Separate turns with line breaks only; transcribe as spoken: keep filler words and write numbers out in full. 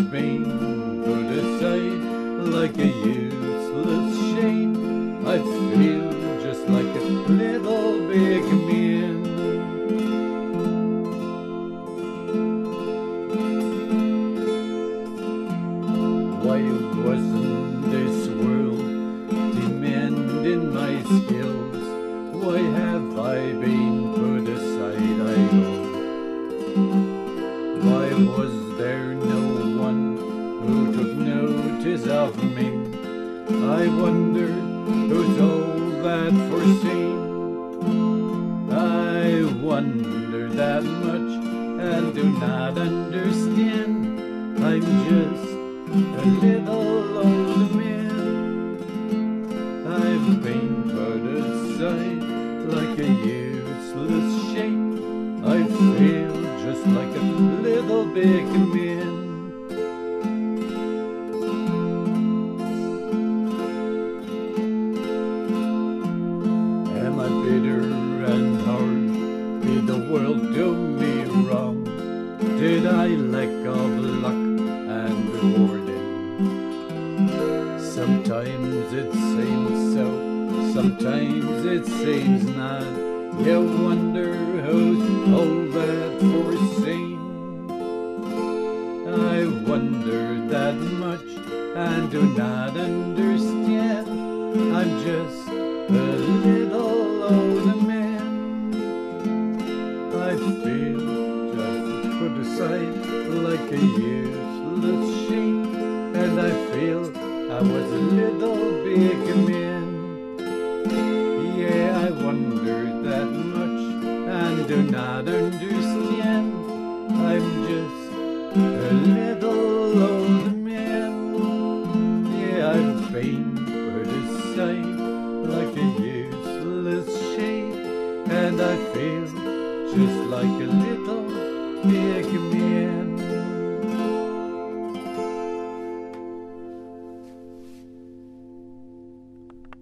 I've been put aside like a useless shame. I feel just like a little big man. Why wasn't this world demanding my skills? Why have I been put aside, I go? Why was there no one who took notice of me? I wonder who's all that foreseen. I wonder that much and do not understand. I'm just a little old man. I've been put aside like a useless shame. I feel just like a little big man. Am I bitter and hard? Did the world do me wrong? Did I lack of luck and rewarding? Sometimes it seems so, sometimes it seems not. You wonder who's all that foreseen. I wonder that much and do not understand. I'm just a little old man. I feel just put aside like a useless shame, and I feel I was a little big man. Yeah, I wonder that much and do not understand.